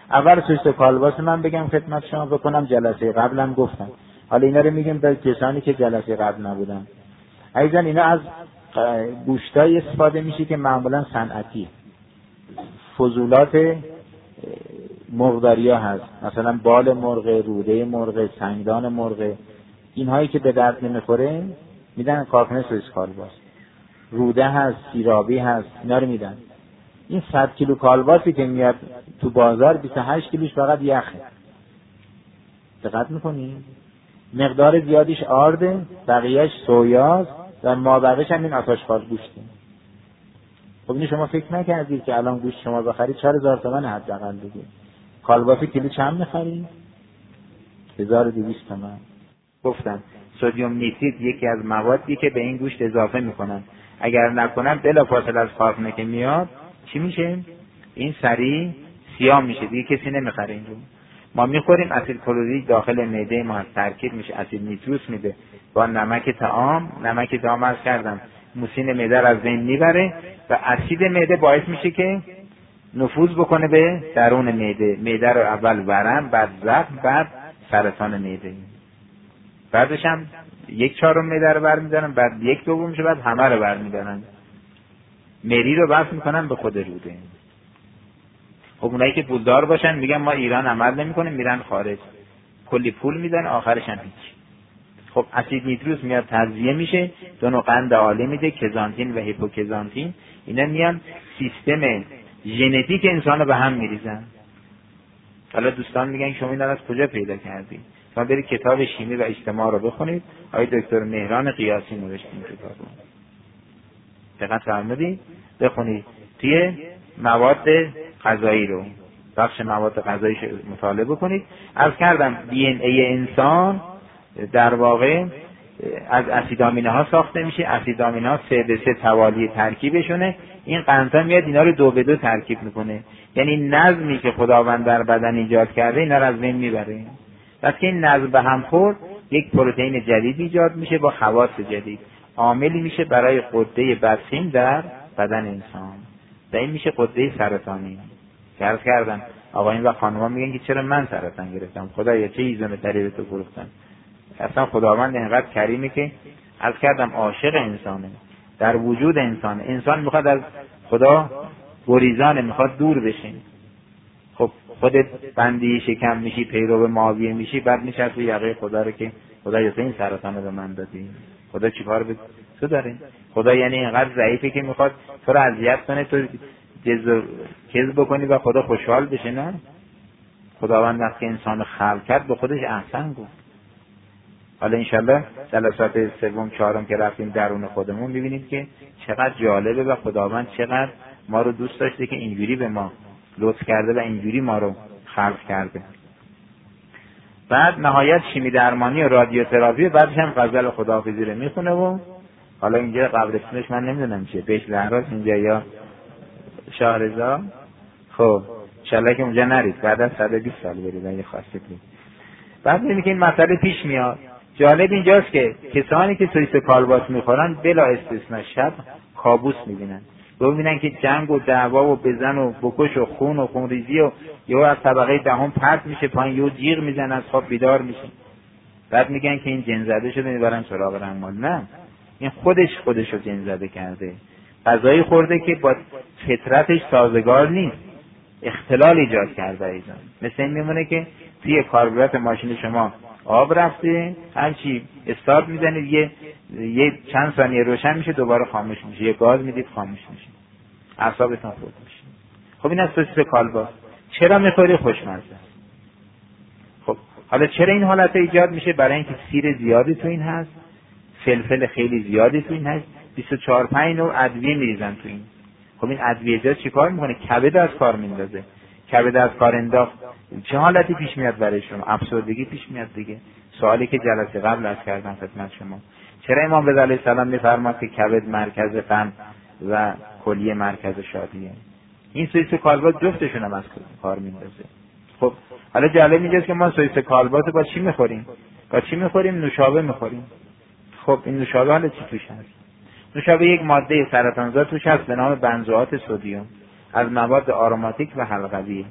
اول سویس کالباس من بگم خدمت شما بکنم، جلسه قبلم گفتم، حالا اینا رو میگم به کسانی که جلسه قبل نبودن. عزیزان اینا از گوشتای استفاده میشه که معمولا صنعتی، فضولات مرغداریا هست، مثلا بال مرغ، روده مرغ، سنگدان مرغ، اینهایی که به درد نمیخوره میدن کارخانه سوئیس کالباس. روده هست، سیرابی هست، اینا رو میدن. این 100 کیلو کالباسی که میاد تو بازار 28 کیلوش فقط یخه. دقت میکنی؟ مقدار زیادیش آرده، بقیهش سویاست و مابقیش هم این آتشخال گوشته. خب اینو شما فکر نکردید که الان گوشت شما بخرید 4000 تومان حداقل دیگه. کالباس کیلو چند میخرید؟ 1200 تومان. گفتم سدیم نیتریت یکی از موادی که به این گوشت اضافه میکنن، اگر نکنن بلافاصله از کارخونه که میاد چی میشه؟ این سریع سیاه میشه، دیگه کسی نمیخره این رو. ما میخوریم، اسید کلوریک داخل معده ما ترکیب میشه، اسید نیتروس میده با نمک طعام عرض کردم موسین معده رو از بین میبره و اسید معده باعث میشه که نفوذ بکنه به درون معده رو اول ورم، بعد زخم، بعد سرطان معده. بعدش هم 1/4 معده رو برمیدارن، بعد 1/2 میشه، بعد همه رو برمیدارن، مری رو بس میکنن به خود روده. خب اونایی که پولدار باشن میگن ما ایران عمل نمیکنیم، میرن خارج، کلی پول میدن، آخرش هم هیچ. خب اسید نیتروس میاد تغذیه میشه، دو نوع قند عالی میده، کزانتین و هیپوکزانتین، اینا میان سیستم ژنتیک انسان رو به هم میریزن. حالا دوستان میگن شما اینا رو از کجا پیدا کردی؟ شما برید کتاب شیمی و اجتماع رو بخونید، آقای دکتر مهران قیاسی نوشته این کتاب رو. دقت فرمودید؟ بخونید. توی مواد غذایی رو، بخش مواد غذایی مطالعه بکنید. عرض کردم دی ان ای انسان در واقع از اسیدامینه ها ساخته میشه. اسیدامینه ها 3 به 3 توالی ترکیبشونه. این قندها میاد اینا رو 2 به 2 ترکیب میکنه، یعنی نظمی که خداوند در بدن ایجاد کرده اینا رو از بین میبره. وقتی که این نظم به هم خورد یک پروتئین جدید ایجاد میشه با خواص جدید، عاملی میشه برای غده بسیم در بدن انسان و این میشه غده سرطانی. عرض کردم آقایون و خانم‌ها میگن که چرا من سرطان گرفتم، خدایا چه ایزون تری به تو فروختم. اصلا خداوند اینقدر کریمه که عرض کردم عاشق انسانه، در وجود انسان میخواد از خدا گریزانه، میخواد دور بشه. خب خودت بندی شکم میشی، پیرو معاویه میشی، بعد میشه تو یقه خدا رو که خدا یا این سرطان رو به من دادی، خدا چیکار به تو داره؟ خدا یعنی اینقدر ضعیفه که میخواد تو رو اذیت کنه، تو کذب بکنی و خدا خوشحال بشه؟ نه، خداوند وقتی انسان خلق کرد به خودش احسن گفت. حالا انشالله جلسات 3 4 که رفتیم درون خودمون میبینید که چقدر جالبه و خداوند چقدر ما رو دوست داشته که اینجوری به ما لطف کرده و اینجوری ما رو خلق کرده. بعد نهایت شیمی درمانی و رادیوتراپی، بعدش هم غزل خداحافظی رو میخونه و حالا اینجا قبرستونش من نمیدونم چیه، بهش لحراس اینجا یا شاهرضا. خب انشالله که اونجا نرید، بعد از 120 سال برید اگه خواستید. بعد میبینید که این مسئله پیش میاد. جالب اینجاست که کسانی که سوئیس کالباس میخورن بلا استثناء شب کابوس میبینن، ببینن که جنگ و دعوا و بزن و بکش و خون و خونریزی و یهو از طبقه 10 پرت میشه پایین، یهو جیغ میزنه، از خواب بیدار میشه. بعد میگن که این جن زده شده میبرن سراغ رحمان. نه، این خودش رو جن زده کرده، غذایی خورده که با فطرتش سازگار نیست، اختلال ایجاد کرده. ایزان مثل این میمونه که توی کاربرات ماشین شما آب رفته، هرچی استارت میزنید یه چند ثانیه روشن میشه، دوباره خاموش میشه، یه گاز میدید خاموش میشه، اعصابتون خورد میشه. خب این از سوئیس کالباس. چرا میخوری؟ خوشمزه. خب حالا چرا این حالت ایجاد میشه؟ برای اینکه سیر زیادی تو این هست، فلفل خیلی زیادی تو این هست، 24-5 نوع ادویه میریزن تو این. خب این ادویه جا چیکار میکنه؟ کبد از کار میندازه. کبد از کار انداخت چه حالتی پیش میاد برای شما؟ افسردگی پیش میاد دیگه. سوالی که جلسه قبل از کردم خدمت شما، چرا امام رضا علیه السلام میفرماد که کبد مرکز غم و کلیه مرکز شادیه؟ این سوئیس کالباس جفتشون هم از کار میندازه. خب حالا جالب اینجاست که ما سوئیس کالباس با چی میخوریم؟ نوشابه میخوریم. خب این نوشابه حالا چی توش هست؟ نوشابه یک ماده سرطانزا توش هست به نام بنزوات سدیم، از مواد آروماتیک و حلقوی،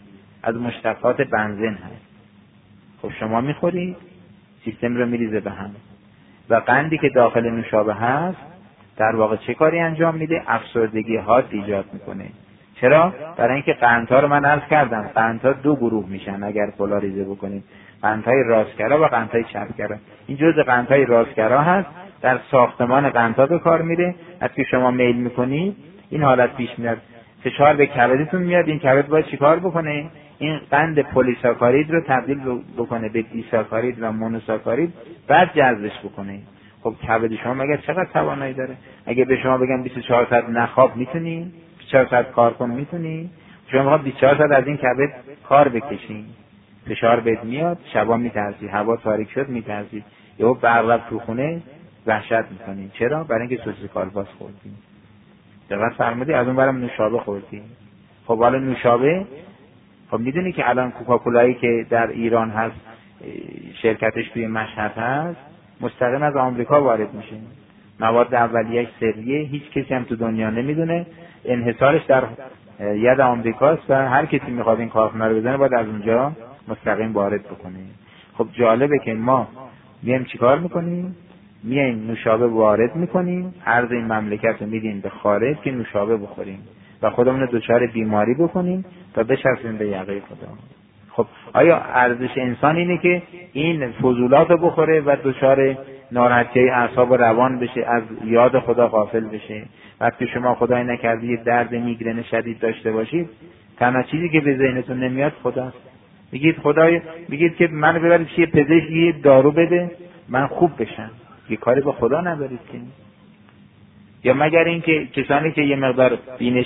از مشتقات بنزین هست. خب شما میخورید، سیستم رو میریزه به هم. و قندی که داخل نوشابه هست در واقع چه کاری انجام میده؟ افسردگی حاد ایجاد میکنه. چرا؟ برای اینکه قندها رو من عرض کردم، قندها دو گروه میشن اگر پولاریزه بکنیم، قندهای راستگرا و قندهای چپگرا. این جزء قندهای راستگرا هست، در ساختمان قندها به کار میره. وقتی شما میل میکنید این حالت پیش میاد، فشار به کبدتون میاد، این کبد باید چیکار بکنه؟ این قند پلیساکارید رو تبدیل بکنه به دیساکارید و مونوساکارید، بعد جذبش بکنه. خب کبد شما مگر چقدر توانایی داره؟ اگه به شما بگم 24 ساعت نخواب میتونی؟ 24 ساعت کار کن میتونی؟ شما میخواد 24 ساعت از این کبد کار بکشین، فشار بهت میاد، شبا میترسی، هوا تاریک شد میترسی، یهو برق رفت تو خونه وحشت میکنی. چرا؟ برای اینکه سوسیس کالباس خوردی. دقت فرمودی؟ از اون برم نوشابه خوردی. خب حالا نوشابه، خب میدونی که الان کوکاکولایی که در ایران هست شرکتش توی مشهد هست مستقیم از آمریکا وارد میشه، مواد اولیه‌اش سریه، هیچ کسی هم تو دنیا نمیدونه، انحصارش در ید آمریکاست و هر کسی میخواد این کارخونه رو بزنه باید از اونجا مستقیم وارد بکنه. خب جالبه که ما میایم چیکار میکنیم؟ میایم نوشابه وارد میکنیم، ارز این مملکت رو میدیم به خارج که نوشابه بخوریم و خودمون رو دچار بیماری بکنیم تا بچسبیم به یقه خدا. خب آیا ارزش انسان اینه که این فضولات رو بخوره و دچار ناراحتی اعصاب و روان بشه، از یاد خدا غافل بشه؟ وقتی شما خدای نکرده یه درد میگرن شدید داشته باشید، تنها چیزی که به ذهنتون نمیاد خداست. میگید که منو ببرید پیش پزشک یه دارو بده من خوب بشم. یه کاری با خدا ندارید که. یا مگر اینکه کسانی که یه مقدار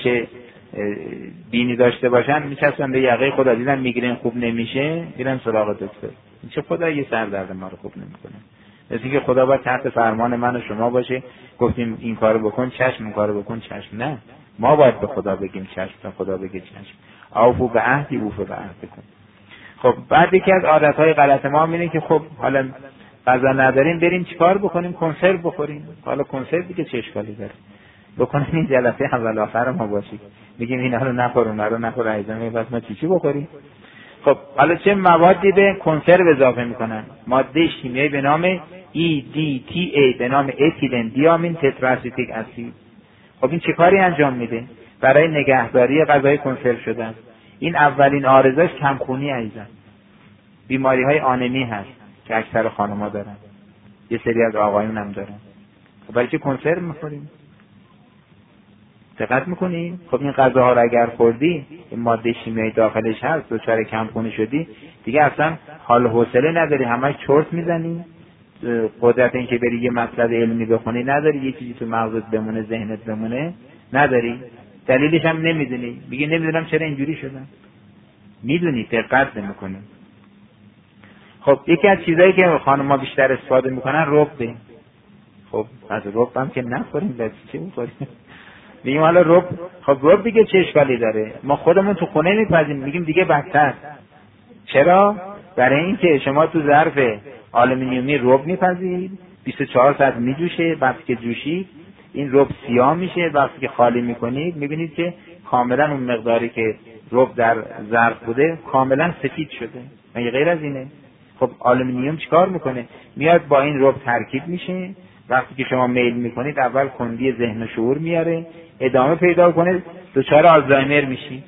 بینی داشته باشن میچسبن به یقه خدا، دیدن میگرن خوب نمیشه میرن سراغ دکتر. چه خدا یه سر درد ما رو خوب نمیکنه؟ مثل اینکه خدا باید تحت فرمان من و شما باشه، گفتیم این کارو بکن چشم، این کارو بکن چشم. نه، ما باید به خدا بگیم چشم تا خدا بگه چشم. اوفو به عهدی اوفو به عهد کن. خب بعد یکی از عادتهای غلط ما اینه که خب حالا غذا نداریم بریم چیکار بکنیم؟ کنسرو بخوریم. حالا کنسرو دیگه چه اشکالی داره؟ بکنیم این جلسه اول آخر ما باشیم میگیم اینا رو نخور اونا رو نخور عزیزم، پس ما چی بخوریم؟ خب حالا چه موادی به کنسرو اضافه میکنن؟ ماده شیمیایی به نام EDTA به نام اتیلن دیامین تتراسیتیک اسید. خب این چه کاری انجام میده؟ برای نگهداری غذای کنسرو شدن. این اولین عارضش کمخونی عزیزم، بیماری های آنمی هست که اکثر خانم‌ها دارن، یه سری از آقایون هم دارن. خب برای چه کنسرو میخوریم؟ دقت میکنی؟ خب این غذاها رو اگر خوردی این ماده شیمیایی داخلش هست، دچار کمخونی شدی دیگه، اصلا حال حوصله نداری، همش چرت میزنی، قدرت این که بری یه مطلب علمی بخونی نداری، یه چیزی تو مغزت بمونه، ذهنت بمونه نداری، دلیلش هم نمیدونی، میگی نمیدونم چرا اینجوری شدم. میدونی، دقت نمیکنی. خب یکی از چیزایی که خانم‌ها بیشتر استفاده میکنن ربه. خب از رب هم که نخوریم، بس چی میخوریم؟ میگیم حالا رب، خب رب دیگه چه اشکالی داره؟ ما خودمون تو خونه میپزیم، میگیم دیگه بدتر. چرا؟ برای اینکه شما تو ظرف آلومینیومی رب میپزید، 24 ساعت میجوشه، وقتی که جوشید این رب سیاه میشه، وقتی که خالی میکنید میبینید که کاملا اون مقداری که رب در ظرف بوده کاملا سفید شده. مگه غیر از اینه؟ خب آلومینیوم چیکار میکنه؟ میاد با این رب ترکیب میشه، وقتی که شما میل میکنید اول کندی ذهن و شعور میاره، ادامه پیدا کنه، دچار آلزایمر میشی.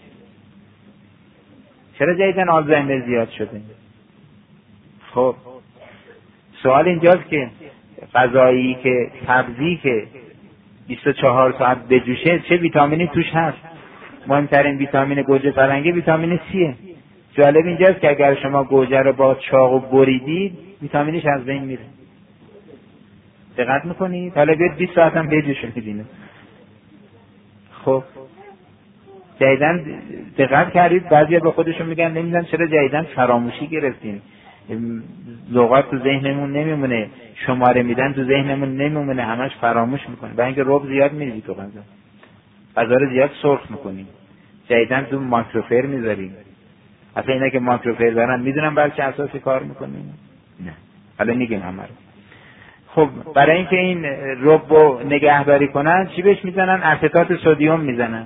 چرا جدیدن آلزایمر زیاد شده؟ خب سوال اینجاست که غذایی که سبزی که 24 ساعت بجوشه چه ویتامینی توش هست؟ مهمترین ویتامین گوجه فرنگی ویتامین سیه. جالب اینجاست که اگر شما گوجه رو با چاقو بریدید ویتامینش از بین میره. دقت میکنید؟ حالا بیاد 20 ساعت هم بجوشه میدینه. خب جدیدن دقت کردید بعضیا به خودشون میگن نمیدونم چرا جدیدن فراموشی گرفتیم، لغات تو ذهنمون نمیمونه، شماره میدن تو ذهنمون نمیمونه، همش فراموش میکنه. برای اینکه رب زیاد میریزی تو غذا رو زیاد سرخ میکنی، جدیدن تو ماکروفر میذاریم. اصلا اینا که ماکروفر دارن میدونم بر چه اساسی کار میکنیم؟ نه، حالا میگیم همه رو. خب برای اینکه این رب رو نگهداری کنن چی بهش میزنن؟ اسیتات سدیم میزنن.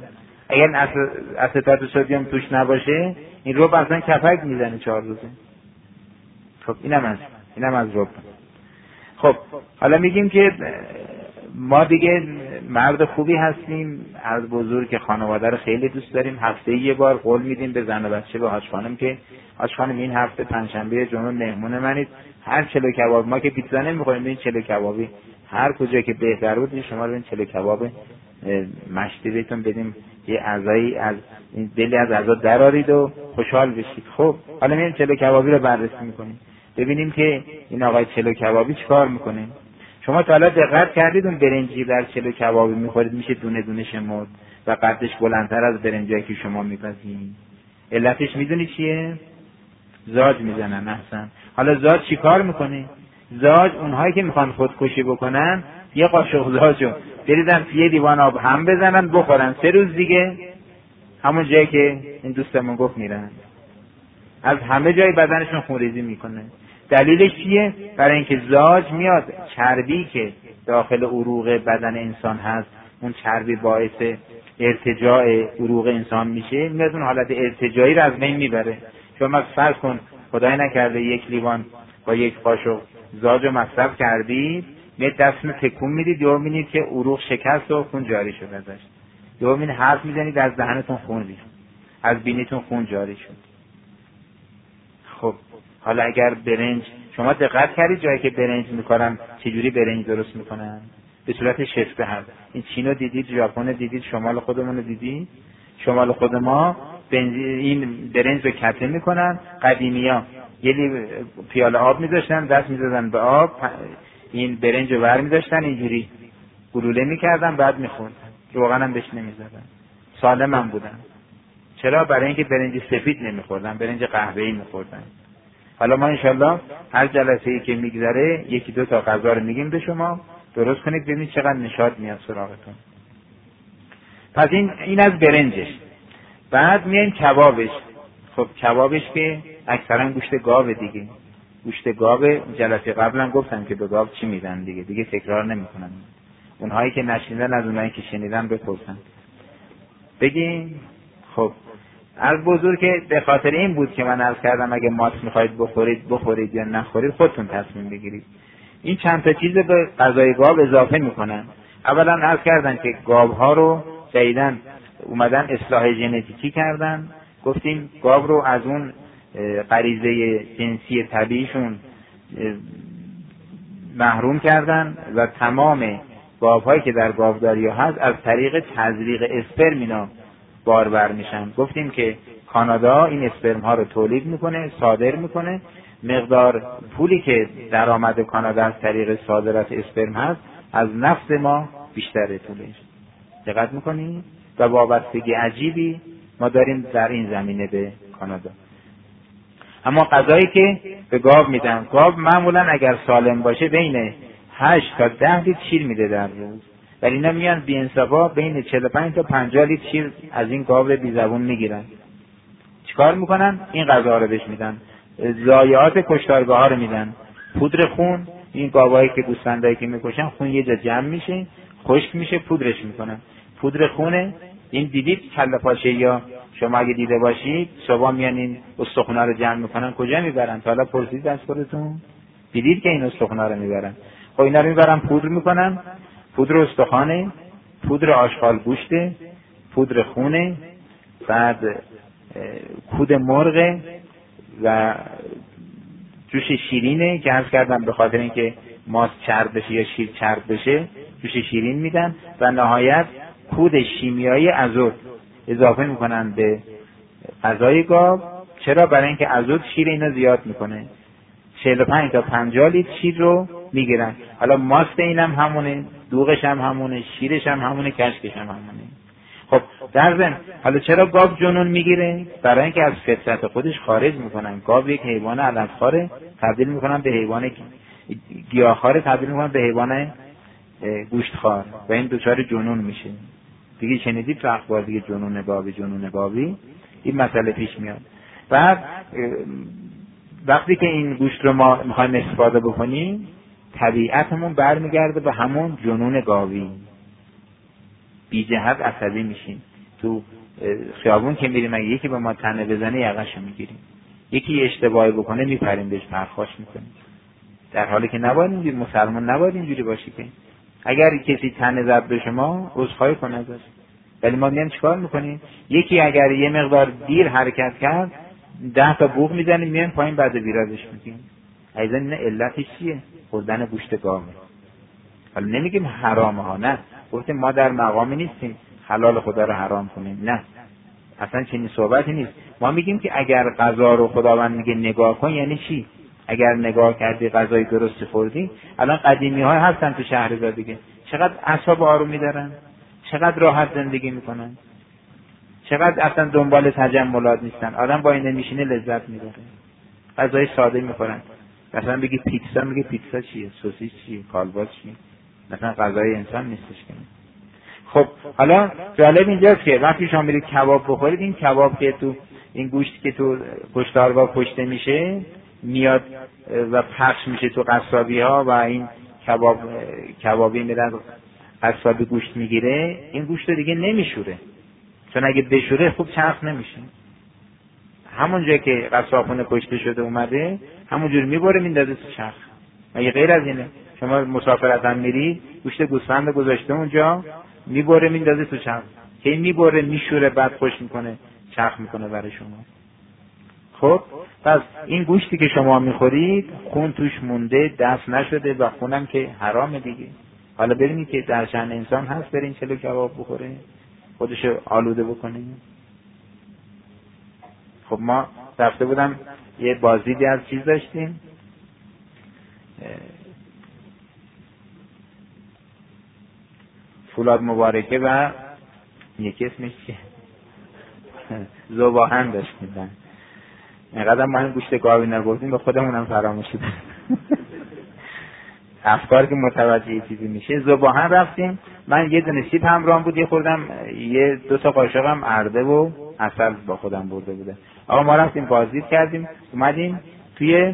اگر استات سدیم توش نباشه این رب اصلا کپک میزنه 4 روزه. خب اینم از رب. خب حالا میگیم که ما دیگه مرد خوبی هستیم، از بزرگ خانواده رو خیلی دوست داریم، هفته یه بار قول میدیم به زن و بچه، به حاج خانم که حاج خانم این هفته پنجشنبه جنون مهمون منید، هر چلو کباب، ما که پیتزا نمیخوریم، این چلو کبابی هر کجا که بهتر بود شما رو این چلو کباب مشتی بهتون بدیم، یه اعضایی از این دلی از اعضا درارید و خوشحال بشید. خب حالا میایم چلو کبابی رو بررسی میکنیم، ببینیم که این آقای چلو کبابی چیکار میکنه. شما تا حالا دقت کردید اون برنجی در چلو کبابی میخورید میشه دونه دونه شمرد و قدش بلندتر از برنجایی که شما میپزید؟ علتش میدونی چیه؟ زاج میزنن. احسن. حالا زاج چیکار میکنه؟ زاج اونهایی که میخوان خودکشی بکنن یه قاشق زاجو بریزن توی لیوان آب هم بزنن بخورن، 3 روز دیگه همون جایی که این دوستمون گفت میرن، از همه جای بدنشون خونریزی میکنه. دلیلش چیه؟ برای اینکه زاج میاد چربی که داخل عروق بدن انسان هست، اون چربی باعث ارتجاع عروق انسان میشه، میاد اون حالت ارتجاعی رو از بین میبره. شما فرض کن خدای نکرده 1 لیوان با 1 قاشق زاج رو مصرف کردید، میاد دستتون تکون میدید، یهو میبینید که عروق شکست و خون جاری شد ازش، یهو میبینید حرف میزنید از دهنتون خون ریخت، از بینیتون خون جاری شد. خب حالا اگر برنج، شما دقت کردید جایی که برنج میکنن چجوری برنج درست میکنن؟ به صورت شفته هست. این چینو دیدید، ژاپن دیدید، شمال خودمون رو دیدید. شمال خود ما این برنج رو کته میکنن. قدیمیا یه پیاله آب میذاشتن، دست میذاشتن به آب، این برنج رو ور میذاشتن اینجوری گلوله میکردن، بعد میخوردن، روغن هم بهش نمیزدن، سالم هم بودن. چرا؟ برای اینکه برنج سفید نمیخوردن، برنج قهوه‌ای میخوردن. حالا ما انشالله هر جلسه‌ای که میگذره 1-2 تا غذا رو میگیم به شما، درست کنید ببینید چقدر نشاط میاد سراغتون. پس این از برنجش. بعد میایم کبابش. خب کبابش که اکثرا گوشت گاو دیگه، گوشت گاو. جلسه قبلم گفتم که به گاو چی میدن دیگه تکرار نمیکنم. اونهایی که نشنیدن از اونهایی که شنیدن بپرسن بگیم. خب از بزرگ که به خاطر این بود که من عرض کردم اگه ماست میخواید بخورید یا نخورید خودتون تصمیم بگیرید. این چند تا چیز به غذای گاو اضافه میکنن. اولا عرض کردن که گاوها رو جدیدن اومدن اصلاح ژنتیکی کردن، گفتیم گاو رو از اون غریزه جنسی طبیعیشون محروم کردن و تمام گاوهایی که در گاوداری هست از طریق تزریق اسپرم اینا بارور میشن. گفتیم که کانادا این اسپرم ها رو تولید میکنه، صادر میکنه. مقدار پولی که درآمد کانادا از طریق صادرات اسپرم هست از نفت ما بیشتره پولش. دقت میکنی؟ و وابستگی عجیبی ما داریم در این زمینه به کانادا. اما غذایی که به گاو میدن، گاو معمولا اگر سالم باشه بین 8 تا 10 لیتر شیر میده در روز، ولی اینا میان بی انصافا بین 45 تا 50 لیتر شیر از این گاو بی زبون میگیرن. چیکار میکنن؟ این غذا رو بهش میدن. ضایعات کشتارگاه ها رو میدن. پودر خون، این گاوایی که گوسفندایی که میکشن خون یه جا جمع میشه، خشک میشه، پودرش میکنن. پودر خونه این دیدید کله پاچه یا شما اگه دیده باشید صبح میان این استخوان‌ها رو جمع میکنن، کجا میبرن؟ تا حالا پرسید از خودتون؟ دیدید که این استخوان‌ها رو میبرن؟ خب اینا رو میبرن پودر میکنن. پودر استخوانه، پودر آشغال گوشته، پودر خونه، بعد کود مرغ و جوش شیرینه که عرض کردم به خاطر اینکه ماست چرب بشه یا شیر چرب بشه جوش شیرین میدن و نهایت کود شیمیایی ازوت اضافه میکنن به غذای گاو. چرا؟ برای اینکه ازوت شیر اینا زیاد میکنه. 45 تا 50 لیتر شیر رو میگیرن. حالا ماست اینم همونه، دوغش هم همونه، شیرش هم همونه، کشکش هم همونه. خب در ضمن حالا چرا گاو جنون میگیره؟ برای اینکه از فطرت خودش خارج میکنن. گاو یک حیوان علفخواره، تبدیل میکنن به حیوان گیاهخواره، تبدیل میکنن به حیوان گوشتخوار و این دچار جنون میشه. دیگه شنیدید تو اخبار دیگه جنون گاوی این مسئله پیش میاد. بعد وقتی که این گوشت رو ما میخوایم استفاده بکنیم طبیعتمون برمیگرده به همون جنون گاوی. بی جهت عصبی میشیم. تو خیابون که میریم اگه یکی به ما تنه بزنه یقهشو میگیریم، یکی اشتباهی بکنه میپریم بهش پرخاش میکنیم، در حالی که نباید اینجوری، مسلمان نباید اینجوری باشی. که اگر کسی تنه زد به شما عذرخواهی کن ازش، ولی ما میام چیکار میکنیم؟ یکی اگر یه مقدار دیر حرکت کرد 10 تا بوق میزنیم میایم پایین، بعد ویرادش میگیم. ایزن این علتش چیه؟ خوردن گوشت گاوه. حالا نمیگیم حرامه ها، نه، گفتیم ما در مقامی نیستیم حلال خدا رو حرام کنیم، نه، اصلا چنین صحبتی نیست. ما میگیم که اگر غذا رو خداوند میگه نگاه کن، یعنی چی؟ اگر نگاه کردی غذای درستی خوردی. الان قدیمی های هستن تو شهرزاد دیگه، چقدر اعصاب آرومی دارن، چقدر راحت زندگی میکنن، چقدر اصلا دنبال تجملات نیستن. آدم با اینه میشینه لذت میبره، غذای ساده میخورن. مثلا بگی پیتزا، میگه پیتزا چیه؟ سوسیس چیه؟ کالباس چیه؟ مثلا غذای انسان نیستش که. خب حالا جالب اینجاست که وقتی شما میرید کباب بخورید، این کباب که تو این گوشتی که تو کشتارگاه کشته میشه میاد و پخش میشه تو قصابی ها و این کبابی میرن قصابی گوشت میگیره، این گوشت دیگه نمیشوره، چون اگه بشوره خوب چرخ نمیشه. همون جایی که قصابخونه کشته شده اومده همونجوری میبره میندازه تو چرخ. مگه غیر از اینه؟ شما مسافرت هم میری گوشت گوسفند گذاشته اونجا، میبره میندازه تو چرخ، که میبره میشوره بعد خوش میکنه چرخ میکنه برای شما. خب پس این گوشتی که شما میخورید خون توش مونده، دست نشده و خونم که حرامه دیگه. حالا ببینید که در شأن انسان هست برین چلو کباب بخوره، خودشو آلوده بکنه. خب ما رفته بودم یه بازدیدی از چیز داشتیم، فولاد مبارکه و یکی اسمش چیه؟ زباهن داشتیم. اینقدر ما هم گوشت گاوی نگفتیم به خودمونم فراموش شد. افکار که متوجه چیزی میشه. زباهن رفتیم، من یه دونه سیب همراهم بود، یه خوردم، یه 2 تا قاشق هم ارده و عسل با خودم برده بوده. آقا ما رفتیم بازدید کردیم، اومدیم توی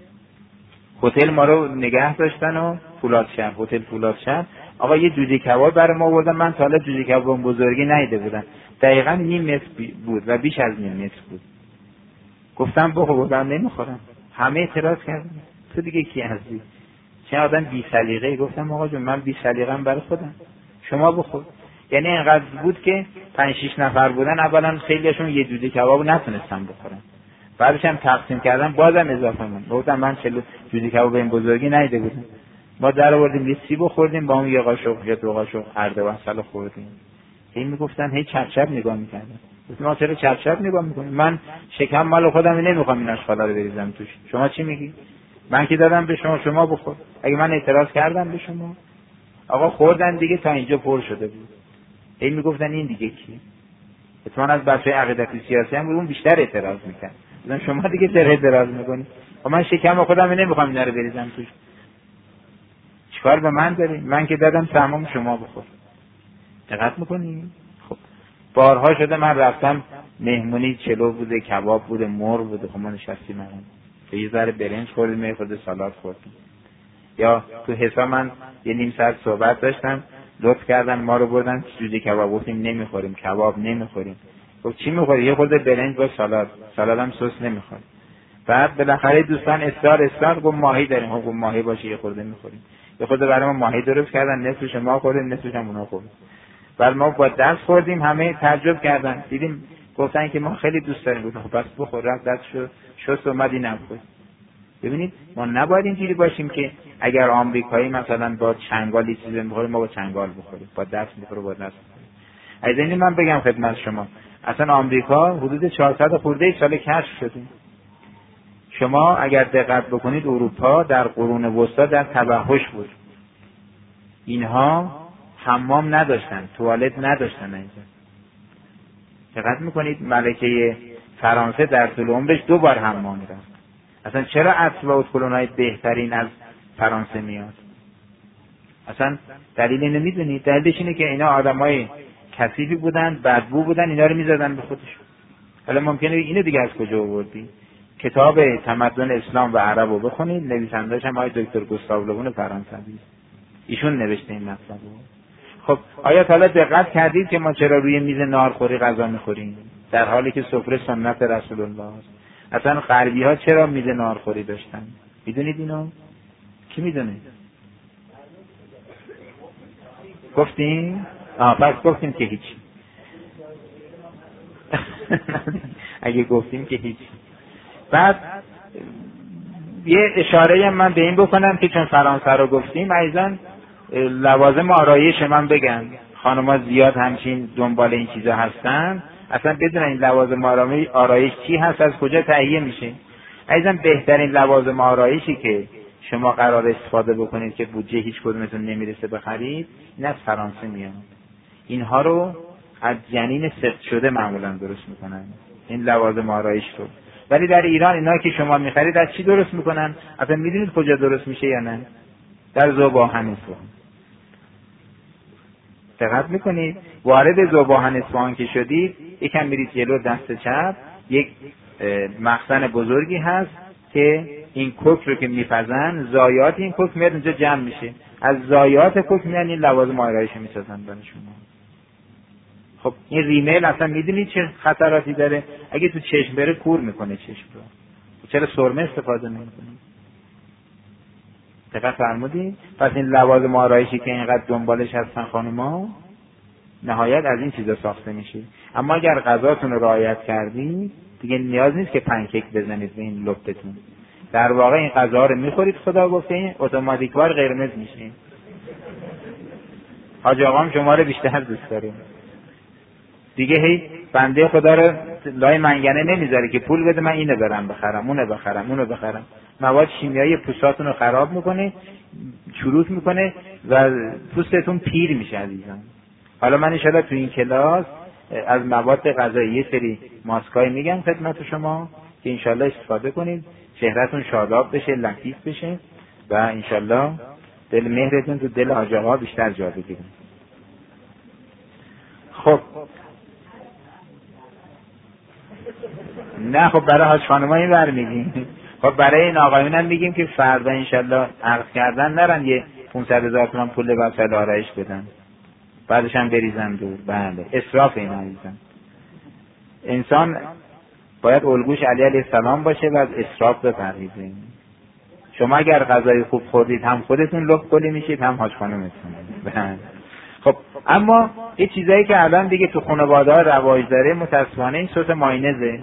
هتل ما رو نگه داشتن و فولادشهر، هتل فولادشهر. آقا یه جوجه کباب برای ما آوردن، من تا حالا جوجه کباب بزرگی ندیده بودم، دقیقاً نیم متر بود و بیش از نیم متر بود. گفتم بخورم، نمیخورم. همه اعتراض کردن تو دیگه کی هستی؟ چه آدم بی سلیقه. گفتم آقا جون من بی سلیقه‌ام برای خودم، شما بخور. یعنی اینقدر بود که 5-6 نفر بودن، اولا خیلیشون یه جوجه کباب نتونستن بخورن، بعدش هم تقسیم کردن بازم اضافه موند. گفتم من 40 جوجه کباب این بزرگی ندیده بودم. ما در آوردیم یه سیب خوردیم با اون یه قاشق یا 2 قاشق ارده و عسل خوردیم. این میگفتن هی چپ چپ نگاه میکردن. گفتم ما چرا چپ چپ نگاه میکنیم؟ من شکم مال خودم نمیخوام این آشغالا رو بریزم توش، شما چی میگی؟ من که دادم به شما، شما بخور. اگه من اعتراض کردم به شما، آقا خوردن دیگه تا اینجا پر شده بود. این میگفتن این دیگه کی؟ اتفاقا از بچه عقیدتی سیاسی هم بود، اون بیشتر اعتراض میکرد. گفتم شما دیگه چرا اعتراض میکنی؟ و من شکم خودم نمیخوام اینا رو بریزم توش. چیکار به من داری؟ من که دادم تمام، شما بخور. دقت میکنی؟ خب بارها شده من رفتم مهمونی، چلو بوده، کباب بوده، مرغ بوده، خب ما نشستیم یه ذره برنج خوردیم، یه خورده سالاد خوردیم. یا تو حساب من یه نیم ساعت صحبت داشتم، لطف کردن ما رو بردن جوجه کباب، گفتیم نمیخوریم کباب، نمیخوریم. گفت چی میخوری؟ یه خورده برنج با سالاد، سالادم سس نمیخوریم. بعد بالاخره دوستان اصرار گفت ماهی داریم. گفت ماهی باشه یه خورده میخوریم. یه خورده برای ما ماهی درست کردن، نصفش ما خوردیم نصفش هم اونا خوردن. بعد ما با دست خوردیم، همه تعجب کردن، دیدیم گفتن که ما خیلی دوست داریم. گفتم خب بس بخور. رفت دستشو شست اومد اینم خورد. ببینید ما نباید اینجوری باشیم که اگر آمریکایی مثلا با چنگالی چیزی می‌خوره ما با چنگال بخوریم، با دست می‌خوره با دست. از این من بگم خدمت شما، اصلا آمریکا حدود 400 خورده سال کشف شده. شما اگر دقت بکنید اروپا در قرون وسطا در توحش بود. اینها حمام نداشتن، توالت نداشتن. اینجا دقت میکنید ملکه فرانسه در طول عمرش 2 بار حمام میرفت. اصلا چرا اصل و ادخلونای بهترین از فرانسه میاد؟ اصلا دلیل اینو میدونید؟ دلیلش اینه که اینا آدمای کثیفی بودن، بدبو بودن، اینا رو میزدن به خودشون. حالا ممکنه اینو دیگه از کجا آوردی؟ کتاب تمدن اسلام و عرب رو بخونید، نویسنده‌اش هم آقای دکتر گوستاو لوون فرانسوی، ایشون نوشته این مطلب رو. خب آیا حالا دقت کردید که ما چرا روی میز ناهارخوری غذا میخوریم در حالی که سفره سنت رسول الله است؟ اصلا غربی ها چرا میز ناهارخوری داشتن؟ میدونید اینو؟ کی میدونه؟ گفتیم؟ پس گفتیم که هیچ. اگه گفتیم که هیچ. بعد یه اشاره من به این بکنم که چون فرانسه رو گفتیم، عزیزان لوازم آرایش من بگم، خانم‌ها زیاد همچین دنبال این چیزا هستن، اصلا بدونن این لوازم آرایش چی هست، از کجا تهیه میشه. عزیزان بهترین لوازم آرایشی که شما قرار استفاده بکنید که بودجه هیچ کدومتون نمیرسه بخرید، این از فرانسه میاد. اینها رو از جنین سفت شده معمولا درست میکنن این لوازم آرایش رو. ولی در ایران اینا که شما میخرید از چی درست میکنن؟ اصلا میدونید کجا درست میشه یا نه؟ در ذوب‌آهن اصفهان. دقت میکنید؟ وارد ذوب‌آهن اصفهان که شدید، یکم میرید جلو دست چپ، یک مخزن بزرگی هست که این کوک رو که میپزن، زایات این کوک میاد اونجا جمع میشه. از زایات کوک میان این لوازم آرایش میسازن برای شما. خب این ریمیل اصلا میدونید چه خطراتی داره؟ اگه تو چشم بره کور میکنه چشم رو. چرا سرمه استفاده نمیکنید؟ دقت فرمودید؟ پس این لوازم آرایشی که اینقدر دنبالش هستن خانوما، نهایت از این چیزا ساخته میشه. اما اگر غذاتون رو رعایت کردید، دیگه نیاز نیست که پنکیک بزنید به این لپتون. در واقع این غذا رو میخورید، خدا گفته این اتوماتیکوار قرمز میشه. حاج آقام شما رو بیشتر دوست داره. دیگه هی بنده خدا رو لای منگنه نمیذاره که پول بده من اینو برم بخرم، اونو بخرم. مواد شیمیایی پوستاتون رو خراب میکنه، چروک میکنه و پوستتون پیر میشه عزیزان. حالا من ان شاءالله تو این کلاس از مواد غذایی یه سری ماسکای میگم خدمت شما که ان شاءالله استفاده کنید، چهرهتون شاداب بشه، لطیف بشه و ان شاءالله دل مهرتون تو دل حاج آقا بیشتر جا بگیره. خب نه، خب برای حاج خانم‌ها این ور میگیم. خب برای این آقایون هم میگیم که فردا انشالله عقد کردن نرن یه 500,000 تومان پول وسایل آرایش بدن بعدش هم بریزن دور. بله اسراف این عزیزان. انسان باید الگوش علی علیه السلام باشه و از اسراف بپرهیزه. شما اگر غذای خوب خوردید هم خودتون لخت کلی میشید هم حاج خانمتون. بله. خب اما یه چیزایی که الان دیگه تو خانواده‌ها رواج داره متاسفانه این سس مایونزه.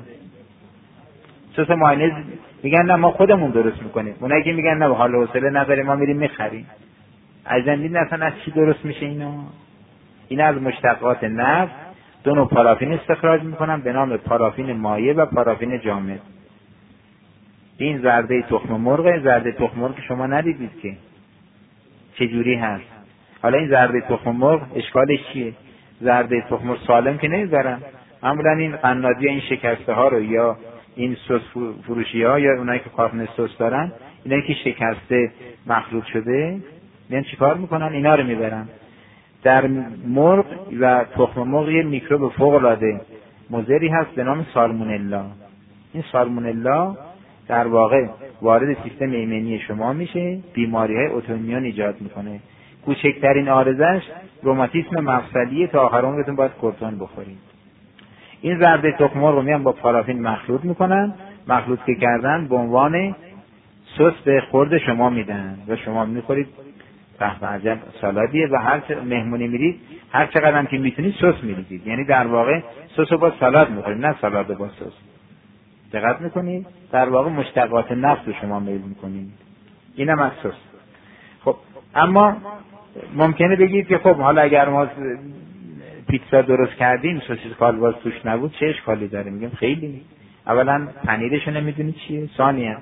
سس مایونز میگن نه ما خودمون درست میکنیم، اونایی که میگن نه حال و حوصله نداریم ما میریم میخریم. عزیزان دیدین اصلا از چی درست میشه اینا؟ اینا از مشتقات نفت دو نوع پارافین استخراج میکنن به نام پارافین مایع و پارافین جامد. این زرده تخم مرغ، زرده تخم مرغ شما ندیدید که چجوری هست. حالا این زرده تخم مرغ اشکالش چیه؟ زرده تخم مرغ سالم که نمیبرن، معمولا این قنادی این شکسته ها رو یا این سس فروشی ها یا اونایی که کارخونه سس دارن، اینایی که شکسته مخلوط شده میان چیکار میکنن؟ اینا رو میبرن. در مرغ و تخم مرغ یه میکروب فوق العاده مضری هست به نام سالمونلا. این سالمونلا در واقع وارد سیستم ایمنی شما میشه، بیماری‌های اتوایمون ایجاد میکنه. کوچکترین عارضه‌اش روماتیسم مفصلی، تا آخر عمرتون باید کورتون بخورید. این زرده تخم مرغ رو میان با پارافین مخلوط میکنن، مخلوط که کردن به عنوان سس به خورد شما میدن و شما میخورید. به عجب سالادیه و هر مهمونی میرید هر چقدر هم که میتونید سس میریزید، یعنی در واقع سس رو با سالاد میخورید نه سالاد با سس. دقت میکنید؟ در واقع مشتقات نفت رو شما میل میکنید. اینم از سس. خب اما ممکنه بگید که خب حالا اگر ما پیتزا درست کردیم سوسیس کالباس توش نبود چه اشکالی داره؟ میگم خیلی. اولا پنیرش رو نمیدونید چیه، ثانیاً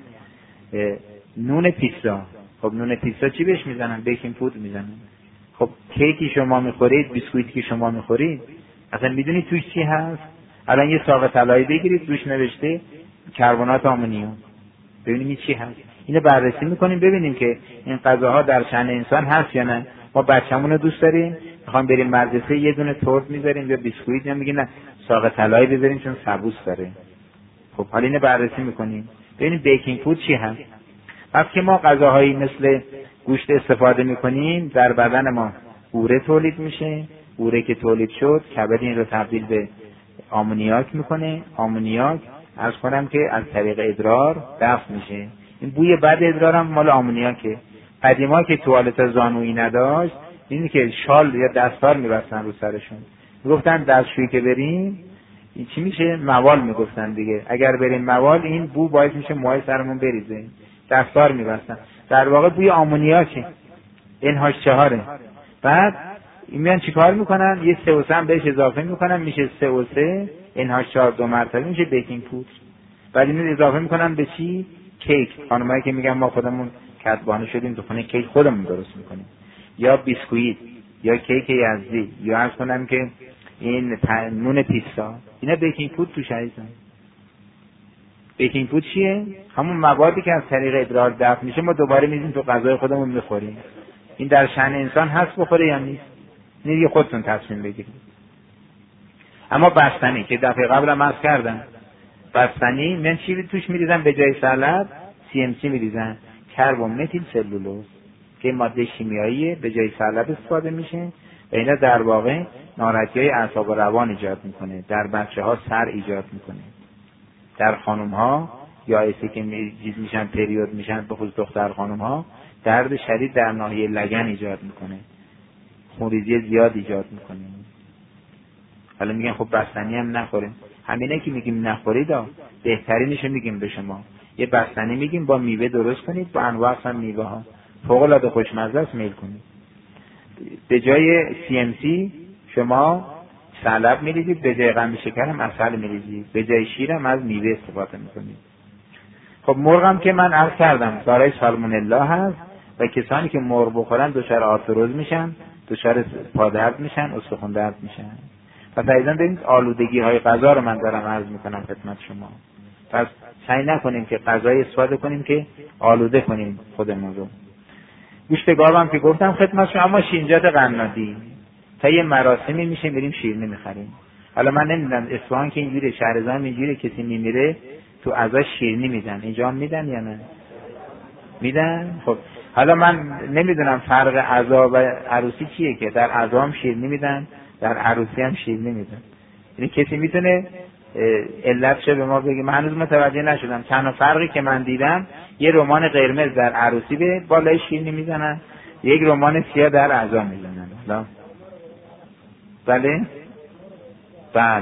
نون پیتزا. خب نون پیتزا چی بهش میزنن؟ بیکینگ پودر میزنن. خب کیکی شما میخورید، بیسکویتی که شما میخورید، اصلا میدونید توش چی هست؟ الان یه ساق طلایی بگیرید توش نوشته کربنات آمونیوم، ببینید چی هست. اینو بررسی میکنیم ببینیم که این غذاها در شأن انسان هست یا نه. ما بچه‌مون رو دوست داریم، میخوام بریم مدرسه یه دونه تورت میذاریم یا بیسکویت، یا میگین نه ساق طلایی بذاریم چون سبوس داره. خب حالا اینو بررسی میکنیم ببینیم بیکینگ پودر چی هست. وقتی که ما غذاهایی مثل گوشت استفاده میکنیم در بدن ما اوره تولید میشه. اوره که تولید شد کبد این رو تبدیل به آمونیاک میکنه. آمونیاک عرض کنم که از طریق ادرار دفع میشه. این بوی بد ادرار هم مال آمونیاکه. قدیما که توالت زانویی نداشت اینی که شال یا دستار میبستن رو سرشون، میگفتن دستشویی که بریم این چی میشه؟ موال میگفتن دیگه. اگر بریم موال این بو باعث میشه موهای سرمون بریزه. دستار میبستن. در واقع بوی آمونیاکه، NH4. بعد این میان چیکار میکنن؟ یه CO3 هم بهش اضافه میکنن، میشه CO3 NH4 2 مرتبه، میشه بیکینگ پودر. بعد اینو اضافه میکنن به چی؟ کیک. خانمایی که میگن ما خودمون کتبانه شدیم تو خونه کیک خودمون درست میکنیم، یا بیسکویت یا کیک یزدی، یا عرض کنم که این نون پیتزا، اینا بیکینگ پودر توش هستن. بیکینگ پودر چیه؟ همون موادی که از طریق ادرار دفع میشه ما دوباره میذاریم تو غذای خودمون میخوریم. این در شأن انسان هست بخوره یا نیست؟ دیگه خودتون تصمیم بگیرید. اما بستنی که دفعه قبلم عرض کردم، بستنی من چی توش میریزن؟ به جای سلب CMC میریزن، کربن متیل سلولوز که ماده شیمیاییه، به جای سلب استفاده میشه و اینا در واقع ناراحتی‌های اعصاب و روان ایجاد میکنه. در بچه‌ها سر ایجاد میکنه، در خانم‌ها یا ایسی که میشن پریود میشن، به خصوص دختر خانم‌ها درد شدید در ناحیه لگن ایجاد میکنه، خونریزی زیاد ایجاد میکنه. حالا میگن خب بستنی هم نخوریم. همینه که میگیم نخورید بهترینش میگیم به شما یه بستنی میگیم با میوه درست کنید، با انواع هم میوه ها فوق العاده خوشمزه است، میل کنید. به جای CMC شما سلب میریزید، به جای قند شکر هم عسل میریزید، به جای شیر هم از میوه استفاده میکنید. خب مرغ هم که من عرض کردم دارای سالمونلا هست و کسانی که مرغ بخورن دچار آرتروز میشن، دچار پادرد میشن، استخوان درد میشن. پس ایضا ببینید آلودگی های غذا رو من دارم عرض میکنم خدمت شما. پس سعی نکنیم که غذای استفاده کنیم که آلوده کنیم خودمون رو. گوشت گاو هم که گفتم خدمت شما، اما شینجات قنادی تا یه مراسمی میشه میریم شیرینی میخریم. حالا من نمیدونم اصفهان که اینجوری، شهرزان اینجوری، کسی میمیره تو عزا شیرینی میدن، اینجا هم میدن یا نه؟ میدن. خب حالا من نمیدونم فرق عزا و عروسی چیه که در عزا هم شیرینی میدن، در عروسی هم شیرینی میدن. یعنی کسی میتونه علتش به ما بگه؟ من هنوز متوجه نشدم. تنها فرقی که من دیدم یه رمان قرمز در عروسی به بالای شیرینی میزنن، یک رمان سیاه در عزا میزنن. بله؟ بله.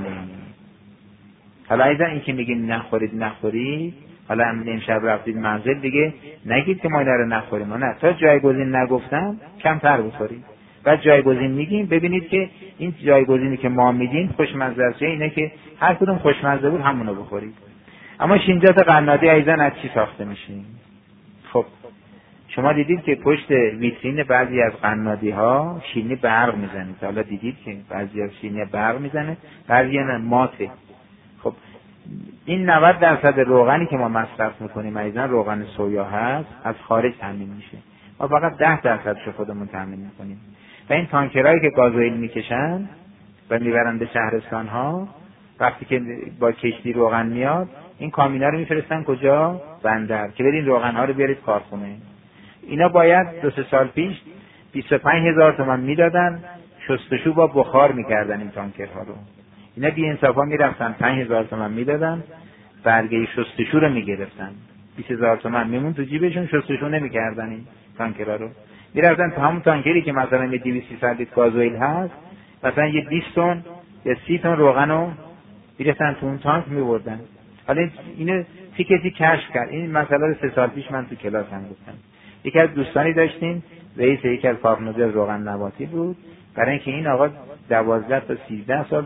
حالا ایضا این که میگیم نخورید، حالا امشب رفتید منزل دیگه نگید که ما اینا رو نخوریم، نه، تا جایگزین نگفتم کمتر بخورید. بعد جایگزین میگیم، ببینید که این جایگزینی که ما میدیم خوشمزه است، اینه که هر کدوم خوشمزه بود همونو بخورید. اما شینجات قنادی ایضا از چی ساخته میشه؟ خب شما دیدید که پشت ویترین بعضی از قنادی ها شیرینی برق میزنه. حالا دیدید که بعضی از شیرینی برق میزنه، بعضی ماته. خب این 90% روغنی که ما مصرف میکنیم ایضا روغن سویا هست، از خارج تامین میشه. ما فقط 10% خودمون تامین میکنیم. و این تانکرهایی که گازوئیل میکشن و میبرن به شهرستان ها، وقتی که با کشتی روغن میاد این کامینا رو میفرستن کجا؟ بندر، که برین روغن ها رو بیارید کارخونه. اینا باید 2-3 سال پیش 25,000 تومان میدادن، شستشو با بخار میکردن این تانکرها رو. اینا بی انصافا میرفتن 5,000 تومان میدادن، برگه شستشو رو میگرفتن، 20,000 تومان میمون تو جیبشون، شستشو نمیکردن این تانکرها رو. میرفتن تو همون تانکری که مثلا یه 200-300 لیتر گازوئیل هست، مثلا یه 20 تن یا 30 تن روغن رو میرفتن تو اون تانک میبردن. حالا اینو کسی کشف کرد. این مسئله رو 3 سال پیش من تو کلاس هم گفتم. یکی از دوستانی داشتیم، رئیس یکی از کارخانه‌های روغن نباتی بود، برای اینکه این آقا 12 تا 13 سال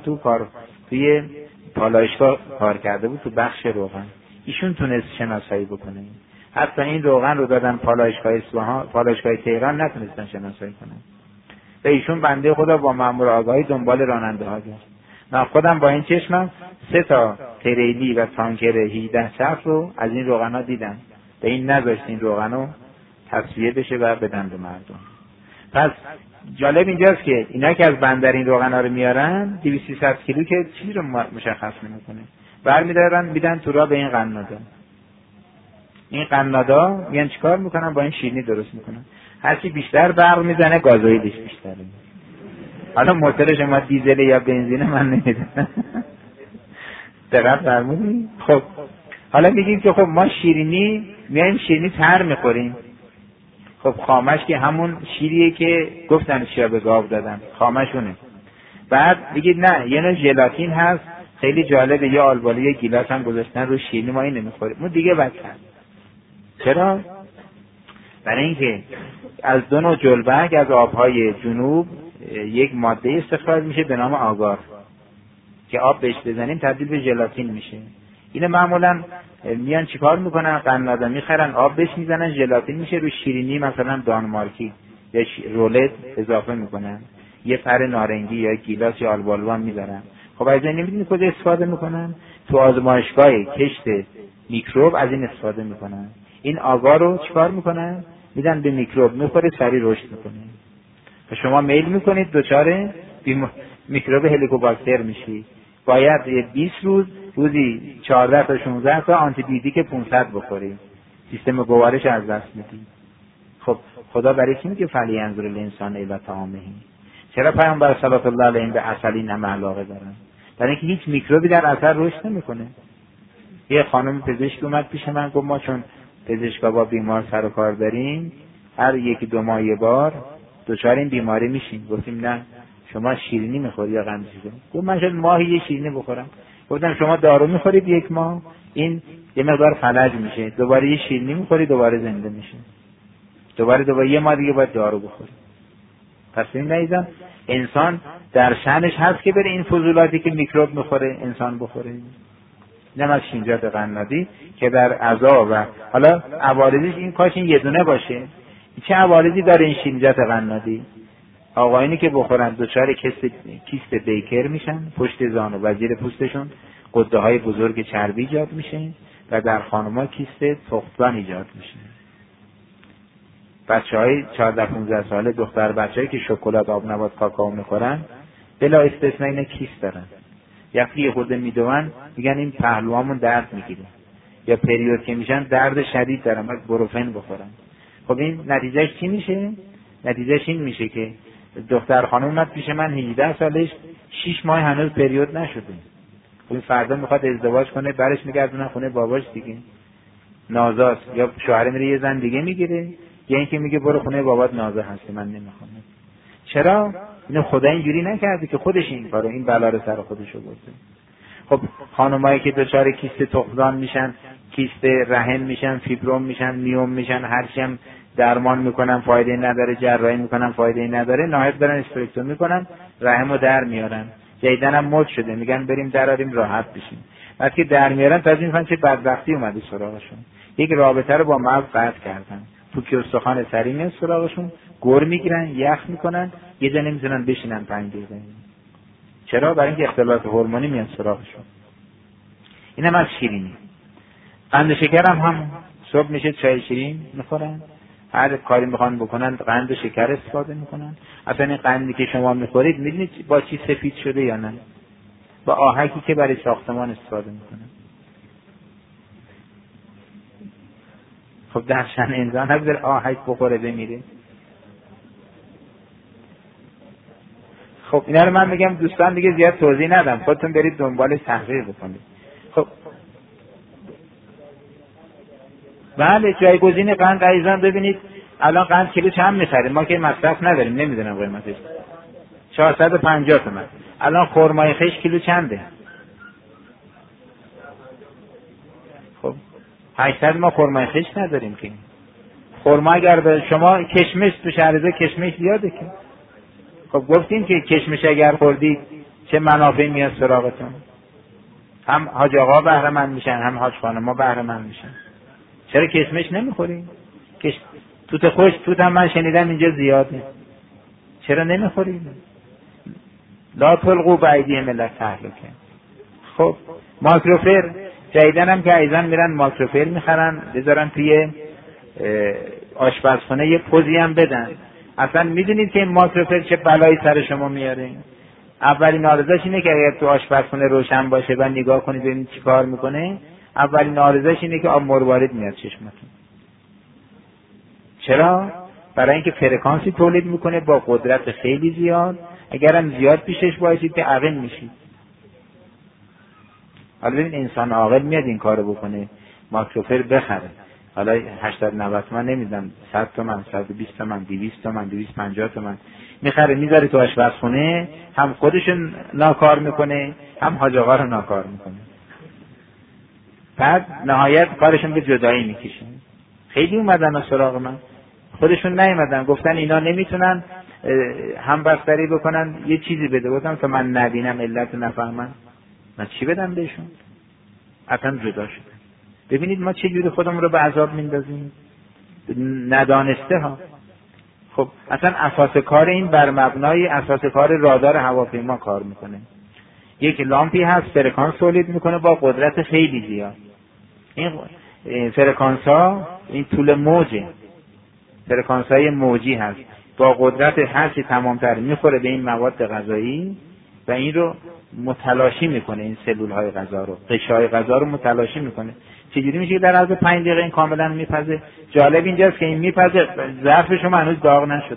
توی پالایشگاه کار کرده بود تو بخش روغن. ایشون تونست شناسایی بکنه. حتی این روغن رو دادن پالایشگاه اصفهان، پالایشگاه تهران نتونستن شناسایی کنن. و ایشون بنده خدا با مأمور آگاهی دنبال راننده ها گشت. من خودم با این چشمم 3 تا تریلی و تانکر 18 چرخ رو از این روغن ها دیدم. به این نذاشت این روغن رو تصفیه بشه و بدن به مردم. پس جالب اینجاست که اینا که از بندر این روغن ها رو میارن 200-300 کیلو که چیزی رو مشخص نمیکنه، برمیدارن میدن تو راه به این قنادا. این قنادا میان چیکار میکنن؟ با این شیرینی درست میکنن. هرچی بیشتر برق میزنه گازوئیلش بیشتره. حالا موتور شما دیزل یا بنزینه من نمیدونم. دقیق فرمودی؟ خب حالا میگیم که خب ما شیرینی میایم شیرینی تر میخوریم. خب خامش که همون شیریه که گفتن شیا به گاو دادن، خامشونه. بعد بگید نه یه نوع ژلاتین هست خیلی جالبه، یه آلباله یه گیلاس هم گذاشتن رو شیرینی، ما این نمیخوریم. اون دیگه بدتر. چرا؟ برای اینکه از دو نوع جلبک از آبهای جنوب یک ماده استخراج میشه به نام آگار که آب بهش بزنیم تبدیل به ژلاتین میشه. اینو معمولا میان چیکار میکنن؟ قنادم میخرن آب بهش میزنن ژلاتین میشه، رو شیرینی مثلا دانمارکی یا رولت اضافه میکنن، یه پر نارنگی یا گیلاس یا آلبالوان میذارن. خب از این نمیدونی کجا استفاده میکنن؟ تو آزمایشگاه کشت میکروب از این استفاده میکنن. این آگار رو چیکار میکنن؟ میدن به میکروب، میخوره سریع رشد میکنه. و شما میل میکنید دچار میکروب هلیکوباکتر میشی، باید 20 روز روزی 14 تا 16 تا آنتی بیوتیک 500 بخوری، سیستم گوارش از دست میدی. خب خدا برای چی میگه فلی انظر الانسان الی طعامه؟ چرا پیامبر صلی الله علیه و به عسل همه علاقه دارن؟ برای اینکه هیچ میکروبی در عسل رشد نمیکنه. یه خانم پزشک اومد پیش من گفت ما چون پزشکا با بیمار سر و کار داریم هر 1-2 ماه یه بار دچار این بیماری میشیم. گفتیم نه شما شیرینی میخوری یا قند چیزی؟ گفت من شاید ماهی یه شیرینی بخورم. گفتم شما دارو میخورید 1 ماه این یه مقدار فلج میشه، دوباره یه شیرینی میخوری دوباره زنده میشه، دوباره یه ماه دیگه باید دارو بخوری. پس این نیزم انسان در شأنش هست که بره این فضولاتی که میکروب میخوره انسان بخوره. نه از شینجات قنادی که در اعضا و حالا عوارضش این کاش این یه دونه باشه. چه عوارضی داره این شینجات قنادی؟ آقایونی که بخورن دچار کیست بیکر میشن، پشت زانو و زیر پوستشون غده های بزرگ چربی ایجاد میشه و در خانم‌ها کیست تخمدان ایجاد میشه. بچه‌های 14-15 ساله دختر بچه‌ای که شکلات آب نبات کاکائو میخورن بلا استثنا اینا کیست دارن. یه خورده میدوان میگن این پهلوامون درد میگیره، یا پریود که میشن درد شدید دارن باید بروفن بخورن. خب این نتیجهش چی میشه؟ نتیجهش این میشه که دختر خانم اومد پیش من 18 سالش 6 ماه هنوز پریود نشده. خب این فردا میخواد ازدواج کنه برش میگردونن خونه باباش دیگه، نازاست، یا شوهر میره یه زن دیگه میگیره، یا اینکه میگه برو خونه بابات نازا هستی من نمیخوام. چرا؟ اینو خدا اینجوری نکرده که خودش این کارو این بلا رو سر خودش آورده. خب خانمایی که دچار کیست تخمدان میشن، کیست رحم میشن، فیبروم میشن، میوم میشن، هرچی هم درمان میکنن فایده نداره، جراحی میکنن فایده نداره، نهایت برن استرکتومی میکنن رحمو در میارن. جدیدن هم مد شده میگن بریم دراریم راحت بشیم. وقتی در میارن تازه میفهمن چه بدبختی اومده سراغشون. یک رابطه رو با مغز قطع کردن، پوکی استخوان سری میاد سراغشون، گور میگیرن، یخ میکنن، یه جا نمیتونن بشینن 5 دقیقه. چرا؟ برای اینکه اختلالات هورمونی میاد سراغشون. اینم از شیرینی. قند شکر هم صبح میشه چای شیرین میخورن، هر کاری میخوان بکنن قند و شکر استفاده میکنن. اصلا این قندی که شما میخورید میدونید با چی سفید شده یا نه؟ با آهکی که برای ساختمان استفاده میکنن. خب در شأن انسان هم در آهک بخوره بمیره. خب اینا رو من میگم دوستان دیگه زیاد توضیح ندم، خودتون برید دنبال تحقیق بکنید. خب بله جایگزین قند عزیزان ببینید الان قند کیلو چند میخریم؟ ما که مصرف نداریم نمیدونم قیمتش 450 تومن. الان خرمای خیش کیلو چنده؟ خب 800 ما خرمای خیش نداریم که. خرما اگر به شما کشمش تو شهرزه کشمش زیاده که. خب گفتیم که کشمش اگر خوردید چه منافعی میاد سراغتون؟ هم حاج آقا بهره مند میشن هم حاج خانما بهره مند میشن. چرا کشمش نمیخوریم؟ توت خوش توت هم من شنیدم اینجا زیاده، چرا نمیخوریم؟ لا تلقوا بایدیهم الی التهلکه. خب ماکروفر جدیدن هم که ایزان میرن ماکروفر میخرن بذارن توی آشپزخونه یه پوزی هم بدن. اصلا میدونید که این ماکروفر چه بلایی سر شما میاره؟ اولین آرزوش اینه که اگر تو آشپزخونه روشن باشه و نگاه کنید ببینید چی کار میکنه، اولین آرزوش اینه که آب مروارید میاد چشمتون. چرا؟ برای اینکه فرکانسی تولید میکنه با قدرت خیلی زیاد اگرم زیاد پیشش باشید که عقل میشید. حالا ببین انسان عاقل میاد این کارو بکنه، ماکروفر بخره، حالا 80-90 تومن نمیدم، 100 تومن، 120 تومن، 200 تومن، 250 تومن میخره میذاره تو آشپزخونه، هم خودشون ناکار میکنه هم حاج آقا رو ناکار میکنه. بعد نهایت کارشون به جدایی میکشه. خیلی اومدن سراغ من، خودشون نیومدن، گفتن اینا نمیتونن هم بستری بکنن، یه چیزی بده. گفتم تا من نبینم علت نفهمن من چی بدم بهشون؟ اصلا جدا شد. ببینید ما چه جوری خودمون رو به عذاب میندازیم، ندانسته ها. خب اصلا اساس کار این بر مبنای اساس کار رادار هواپیما کار میکنه. یک لامپی هست فرکانس تولید میکنه با قدرت خیلی زیاد. این فرکانس ها این طول موجه، فرکانس های موجی هست، با قدرت هرچی تمامتر میخوره به این مواد غذایی و این رو متلاشی میکنه، این سلول های غذا رو، قشای غذا رو متلاشی میکنه. چجوری میشه که در عرض 5 دقیقه این کاملا میپزه؟ جالب اینجاست که این میپزه، ظرف شما هنوز داغ نشده.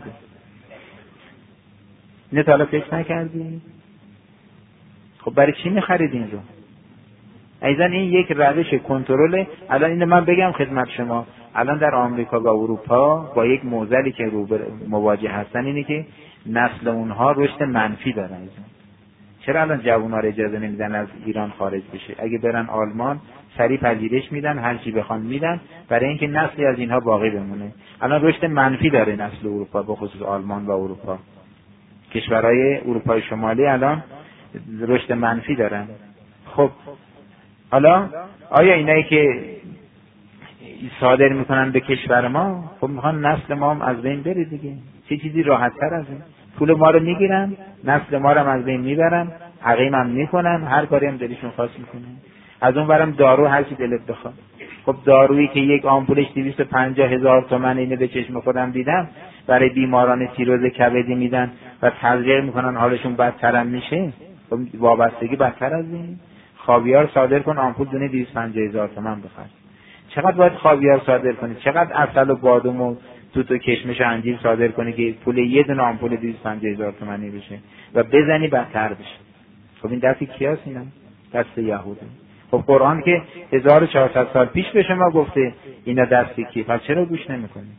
نه تا حالا فکر نکردی؟ خب برای چی میخرید این رو؟ ایضا این یک روش کنترل. الان اینو من بگم خدمت شما، الان در آمریکا و اروپا با یک معضلی که مواجه هستن اینه که نسل اونها رشد منفی دارن. چرا الان جوونا رو اجازه نمیدن از ایران خارج بشه؟ اگه برن آلمان سریع پذیرش میدن، هر چی بخوان میدن برای اینکه نسلی از اینها باقی بمونه. الان رشد منفی داره نسل اروپا، به خصوص آلمان و اروپا. کشورهای اروپای شمالی الان رشد منفی دارن. خب حالا آیا اینایی که صادر میکنن به کشور ما، خب میخوان نسل ما هم از بین بره دیگه. چه چیزی راحت تر از این؟ پول ما رو میگیرن، نسل ما رو هم از بین میبرن، عقیم هم میکنن، هر کاری هم دلشون خواست میکنن. از اون برم دارو هر چی دلت بخواد. خب دارویی که یک آمپولش 250,000 تومان، اینو به چشم خودم دیدم، برای بیماران سیروز کبدی میدن و تزریق میکنن، حالشون بدتر هم میشه. خب وابستگی بدتر از این؟ خاویار صادر کن، آمپول دونه 250,000 تومان بخر. چقدر باید خاویار صادر کنی؟ چقدر عسل و بادام و توت و کشمش و انجیر صادر کنی که پول یه دونه آمپول 250,000 تومانی بشه و بزنی بدتر بشه؟ خب این دست کیاست اینا؟ دست یهوده. خب قرآن که 1400 سال پیش به شما گفته اینا دست کی، پس چرا گوش نمی‌کنید؟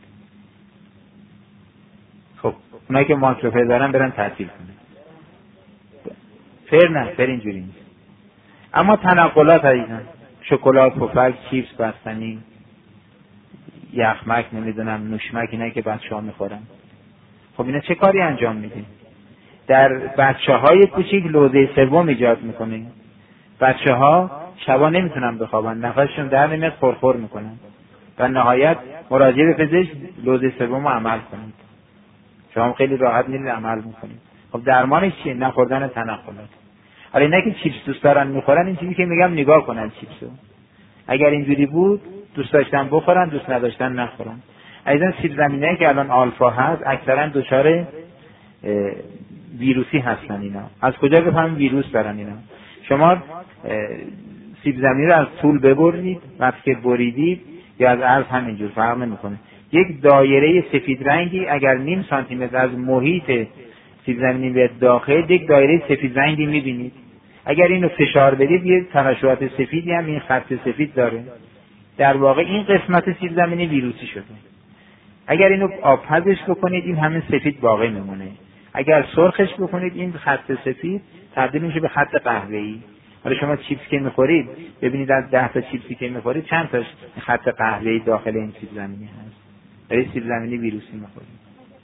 خب اونایی که ماکروفر دارن برن تعطیل کنن. فر نه، فر اینجوری نیست. اما تنقلات عزیزان، شکلات، پفک، چیپس، بستنی، یخمک، نمیدونم نوشمک، اینا که بچه‌ها میخورن، خب اینا چه کاری انجام میده؟ در بچه‌های کوچیک لوزه سوم ایجاد میکنه. بچه‌ها شبا نمیتونن بخوابن، نفسشون در نمیاد، خورخور میکنن و نهایت مراجعه به پزشک لوزه سوم رو عمل کنید. شما خیلی راحت میرید عمل میکنید. خب درمانش چیه؟ نخوردن تنقلات. حالا اینا که چیپس دوست دارن میخورن، این چیزی که میگم نگاه کنن چیپسو. اگر اینجوری بود دوست داشتن بخورن، دوست نداشتن نخورن. ایضا سیب زمینی‌هایی که الان آلفا هست اکثرا دچار ویروسی هستن. اینا از کجا بفهمیم ویروس دارن اینا؟ شما سیب زمینی رو از طول ببرید، وقتی که بریدید یا از عرض همینجور فرق نمیکنه، یک دایره سفید رنگی اگر نیم سانتی متر از محیط سیب زمینی به داخل، یک دایره سفید رنگی میبینید. اگر اینو فشار بدید یه ترشحات سفیدی هم این خط سفید داره. در واقع این قسمت سیب زمینی ویروسی شده. اگر اینو آبپزش بکنید این همین سفید باقی میمونه. اگر سرخش بکنید این خط سفید تبدیل میشه به خط قهوه‌ای. حالا شما چیپس که میخورید ببینید از 10 تا چیپسی که میخورید چند تاش خط قهوه‌ای داخل این سیب زمینی هست. برای سیب زمینی ویروسی میخورید.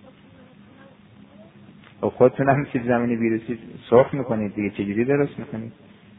و خودتون هم سیب زمینی ویروسی سرخ میکنید دیگه، چجوری درست میکنید؟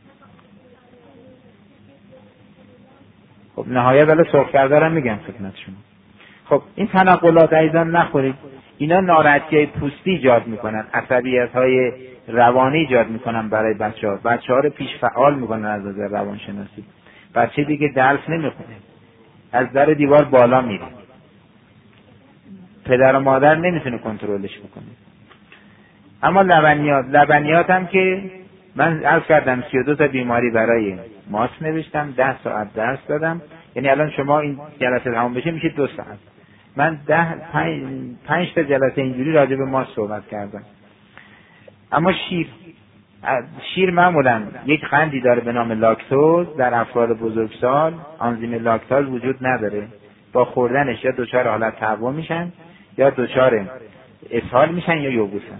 خب نهایت حالا سرخ کردارم میگم خدمت شما. خب این تنقلات ایضا نخورید. اینا ناراحتی‌های پوستی ایجاد میکنن، عصبیت‌های روانی ایجاد میکنن برای بچه‌ها. بچه‌ها رو پیش فعال میکنن از نظر روانشناسی. بچه دیگه درس نمیخونه، از در دیوار بالا میره، پدر و مادر نمیتونه کنترلش بکنه. اما لبنیات هم که من عرض کردم 32 تا بیماری برای ماست نوشتم، 10 ساعت درس دادم. یعنی الان شما این جلسه تمام بشه میشه 2 ساعت. من 5 تا جلسه اینجوری راجع به ماست صحبت کردم. اما شیر معمولا یک قندی داره به نام لاکتوز، در افراد بزرگسال آنزیم لاکتاز وجود نداره، با خوردنش یا دچار حالت تهوع میشن یا دچار اسهال میشن یا یبوسن.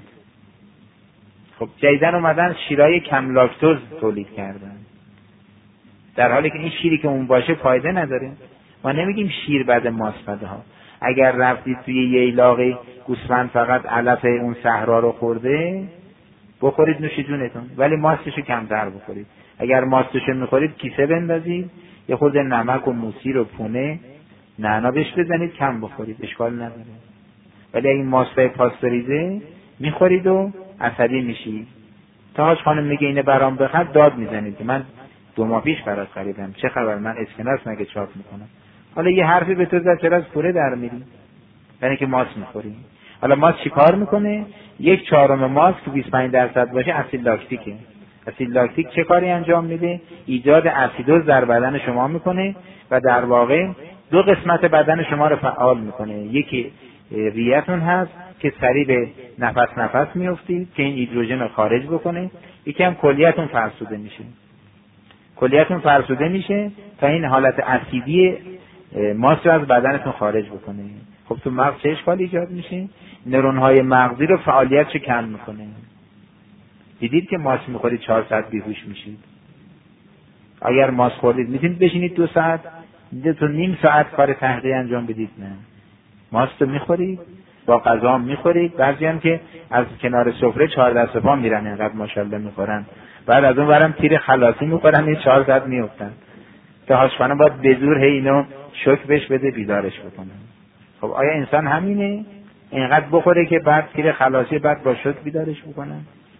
خب جدیدن اومدن شیرای کم لاکتوز تولید کردن، در حالی که این شیری که اون باشه فایده نداره. ما نمیگیم شیر بده ماست بده ها. اگر رفتید توی یه علاقه گوسفند فقط علف اون صحرا رو خورده، بخورید نوش جونتون، ولی ماستشو کمتر بخورید. اگر ماستشو میخورید کیسه بندازید، یه خورده نمک و موسی و پونه نعنا بهش بزنید، کم بخورید، اشکال نداره. ولی اگه ماستای پاستوریزه میخورید و عصبی میشید. تاج خانم میگه اینه برام بخر، داد میزنید که من 2 ماه پیش برات خریدم، چه خبر، من اسکناس مگه چاپ میکنم. حالا یه حرفی به تو زد چرا از کوره در میری؟ یعنی که ماست میخوری. حالا ماست چی کار میکنه؟ 1/4 ماست که 25% باشه اسید لاکتیکه. اسید لاکتیک چه کاری انجام میده؟ ایجاد اسیدوز در بدن شما میکنه و در واقع 2 قسمت بدن شما رو فعال میکنه. یکی ریتون هست که سریع به نفس میفتید که این هیدروژن رو خارج بکنه، یکی هم کلیتون فرسوده میشه. کلیتون فرسوده میشه تا این حالت اسیدی ماست رو از بدنتون خارج بکنه. خب تو مغز چه اشکالی ایجاد میشه؟ نورون‌های مغزی رو فعالیتش کم میکنه. دیدید که ماست میخورید 4 ساعت بیهوش میشید. اگر ماست خوردید میتونید بشینید 2 ساعت، تو نیم ساعت کار تحقیق انجام بدید. نه، ماست رو میخورید، با غذا میخورید. بعضی هم که از کنار سفره 4 دست پا میرن، اینقدر ماشاءالله میخورن، بعد از اون ورم تیر خلاصی میخورن، این 4 ساعت میافتن. تا هاشفانه باید به زور اینو شوک بهش بده بیدارش بکنه. خب آیا انسان همینه؟ اینقدر بخوره که بعد تیر خلاصی بعد با شوک بیدارش بکنه؟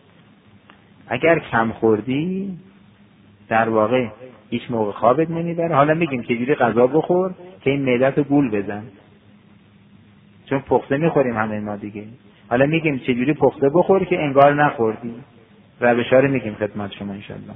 اگر کم خوردی در واقع هیچ موقع خوابت نمیبره. حالا میگیم که جوری غذا بخور که این معده‌تو گول بزن، چون پخته میخوریم همه ما دیگه. حالا میگیم چجوری پخته بخور که انگار نخوردی. روشا رو میگیم خدمت شما انشالله.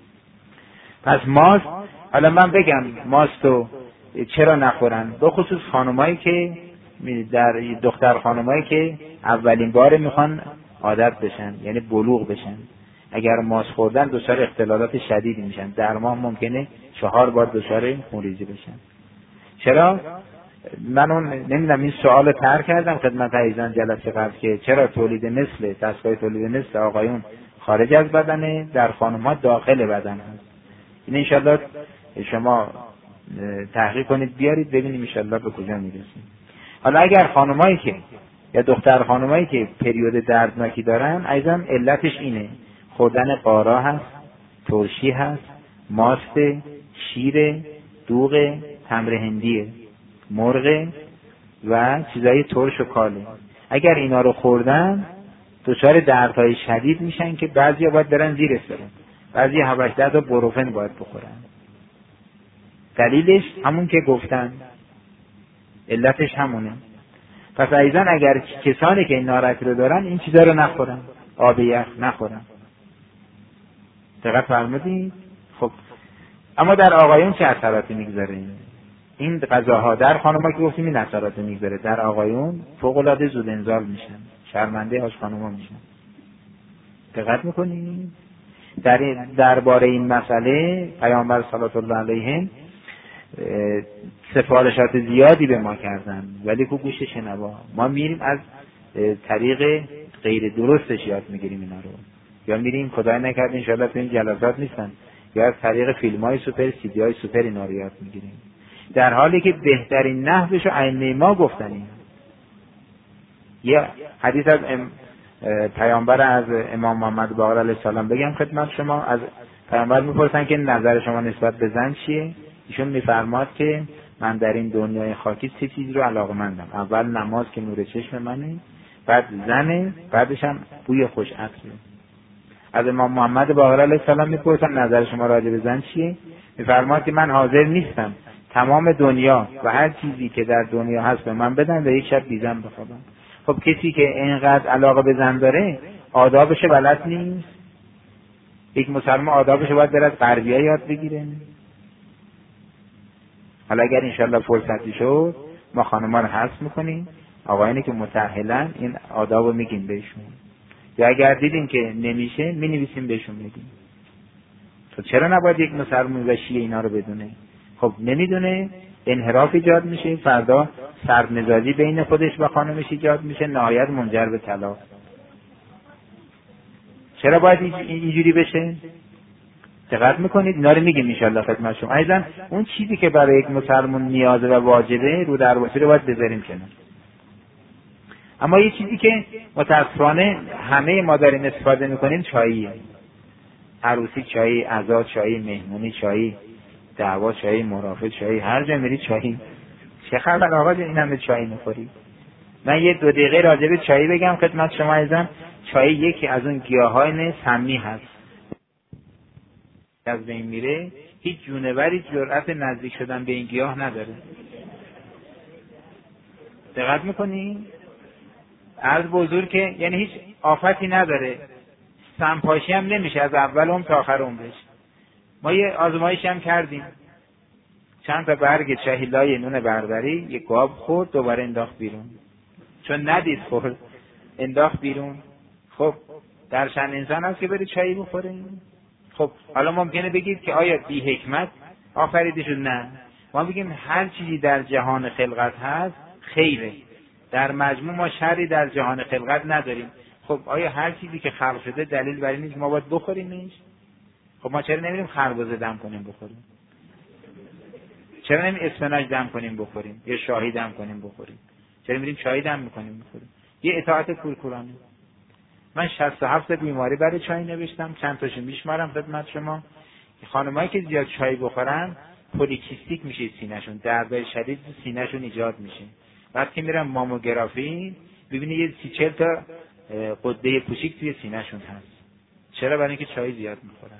پس ماست، حالا من بگم ماستو چرا نخورن، به خصوص خانمایی که در دختر خانمایی که اولین بار میخوان عادت بشن، یعنی بلوغ بشن، اگر ماست خوردن دچار اختلالات شدیدی میشن. در ماه ممکنه 4 بار دچار خونریزی بشن. چرا؟ من اون نمیدونم این سوال ترک کردم خدمت عزیزان جلسه قبل که چرا تولید مثل دستگاه تولید مثل آقایون خارج از بدنه، در خانم‌ها داخل بدن هست. این انشالله شما تحقیق کنید بیارید ببینیم انشالله به کجا میرسیم. حالا اگر خانمایی که یا دختر خانمایی که پریود دردناکی دارن، عزیزان علتش اینه: خوردن قارا هست، ترشی هست، ماست، شیر، دوغ، تمر هندیه، مرغ و چیزای ترش و کاله. اگر اینا رو خوردن دچار دردهای شدید میشن که بعضیا باید برن زیر استرون، بعضی 7-8 تا بروفن باید بخورن. دلیلش همون که گفتن، علتش همونه. پس عزیزان اگر کسانی که این ناراحتی رو دارن این چیزا رو نخورن، آب یخ نخورن. دقت فرمودید؟ خب اما در آقایون چه اثراتی میگذاره این غذاها؟ در خانم‌ها که گفتیم این اثرات میگذاره، در آقایون فوق‌العاده زود انزال میشن، شرمنده هاش خانم‌ها میشن. دقت میکنید؟ درباره این مسئله پیامبر صلی الله علیه سفارشات زیادی به ما کردن، ولی کو گوش شنوا. ما میریم از طریق غیر درستش یاد میگیریم اینا رو، یا میریم خدای نکرده انشالله تو این جلسات نیستن، یا از طریق فیلم‌های سوپر، سیدی‌های سوپر اینا رو یاد میگیریم، در حالی که بهترین نحوش رو ائمه ما گفتن. یه حدیث از پیامبر از امام محمد باقر علیه السلام بگم خدمت شما. از پیامبر میپرسن که نظر شما نسبت به زن چیه؟ ایشون میفرماد که من در این دنیای خاکی 3 چیز رو علاقه‌مندم: اول نماز که نور چشم منه، بعد زنه، بعدش هم بوی خوش عطره. از امام محمد باقر علیه السلام میپرسن نظر شما راجع به زن چیه؟ میفرماد که من حاضر نیستم تمام دنیا و هر چیزی که در دنیا هست به من بدن و یک شب بی زن بخوابم. خب کسی که اینقدر علاقه به زن داره آدابش بلد نیست؟ یک مسلمان آدابش باید بره از غربی‌ها یاد بگیره. حالا اگر انشالله فرصتی شد ما خانم‌ها رو حذف میکنیم، آقایانی که متأهلن این آدابو میگیم بهشون. یا اگر دیدیم که نمیشه می‌نویسیم بهشون میگیم. تو چرا نباید یک مسلمان و شیعه اینا رو بدونه؟ خب نمیدونه، انحراف ایجاد میشه، فردا سرمزاجی بین خودش و خانمش ایجاد میشه، نهایت منجر به طلاق. چرا باید اینجوری بشه؟ دقت میکنید؟ اینا رو میگیم ان شاءالله خدمت شما. ایضا اون چیزی که برای یک مسلمان نیازه و واجبه رو درواسی رو باید بذاریم کنار. اما یه چیزی که متاسفانه همه ما داریم استفاده میکنیم چاییه. عروسی چایی، عزا چایی، مهمونی چایی، دعوا چایی، مرافعه چایی، هر جا میری چایی. چه خبر آقا این همه چایی میخوری؟ من یه 2 دقیقه راجع به چایی بگم خدمت شما عزیزان. چای یکی از اون گیاهان سمی هست. از بین میره، هیچ جونوری جرأت نزدیک شدن به این گیاه نداره. دقت میکنی؟ عرض بزرگ که یعنی هیچ آفتی نداره، سمپاشی هم نمیشه از اول عمر تا آخر عمرش. ما یه آزمایش هم کردیم، چند تا برگ چهیلای نون بربری یک گاب خورد، دوباره انداخت بیرون، چون ندید خورد انداخت بیرون. خب در شأن انسان هست که بری چایی بخوره؟ خب حالا ممکنه بگید که آیا بی حکمت آفریده شد؟ نه، ما بگیم هر چیزی در جهان خلقت هست خیره، در مجموع ما شری در جهان خلقت نداریم. خب آیا هر چیزی که خلق شده دلیل بر این نیست ما باید بخوریمش؟ خب ما چرا نمیریم خربزه دم کنیم بخوریم؟ چرا نمیریم اسفناج دم کنیم بخوریم؟ یا شاهی دم کنیم بخوریم؟ چرا میریم چای دم میکنیم بخوریم؟ یه اطاعت کورکورانه. من 67 بیماری برای چای نوشتم، چند تاشو میشمارم خدمت شما. خانمایی که زیاد چای بخورن پولیکیستیک میشه سینه‌شون، دردای شدید سینه‌شون ایجاد میشه. وقتی میرن ماموگرافی ببینید یه 30-40 تا غده کوچیک توی سینه‌شون هست. چرا؟ برای اینکه چای زیاد میخورن.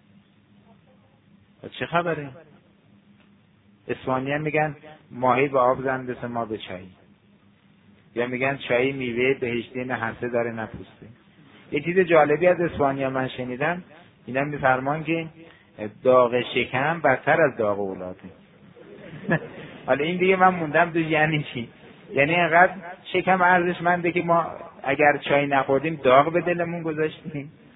چه خبره؟ اسپانیایی میگن ماهی به آب زن مثل ما به چای، یا میگن چای میوه بهشتی، نه هسته داره نه پوسته. یه چیز جالبی از اسپانیا من شنیدم، اینا میفرمان که داغ شکم بدتر از داغ اولاده. حالا این دیگه من موندم تو یعنی چی؟ یعنی اینقدر شکم ارزشمنده که ما اگر چای نخوردیم داغ به دلمون گذاشتیم؟